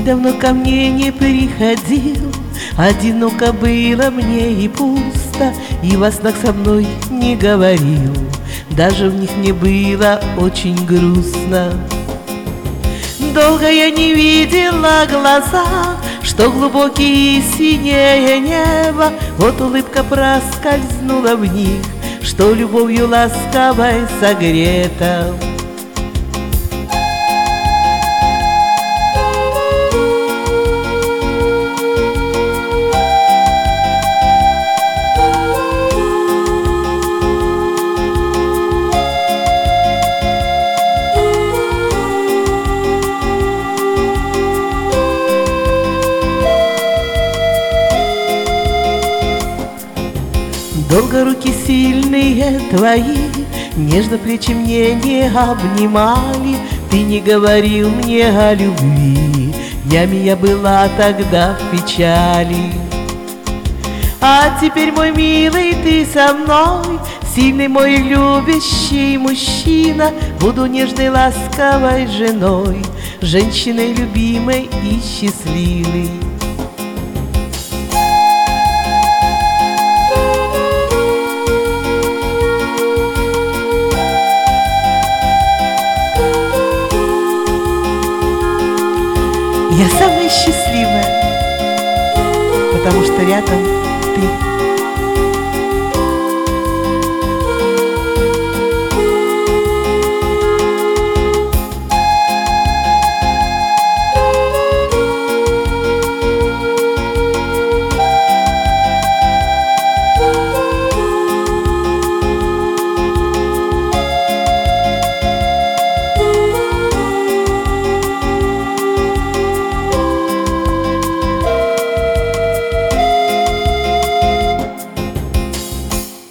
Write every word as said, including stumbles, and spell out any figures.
давно ко мне не приходил, одиноко было мне и пусто, и во снах со мной не говорил, даже в них мне было очень грустно. Долго я не видела глаза, что глубокие синее небо, вот улыбка проскользнула в них, что любовью ласковой согрета. Долго руки сильные твои нежно плечи мне не обнимали, ты не говорил мне о любви, днями я была тогда в печали. А теперь, мой милый, ты со мной, сильный мой любящий мужчина, буду нежной ласковой женой, женщиной любимой и счастливой. Я самая счастливая, потому что рядом ты.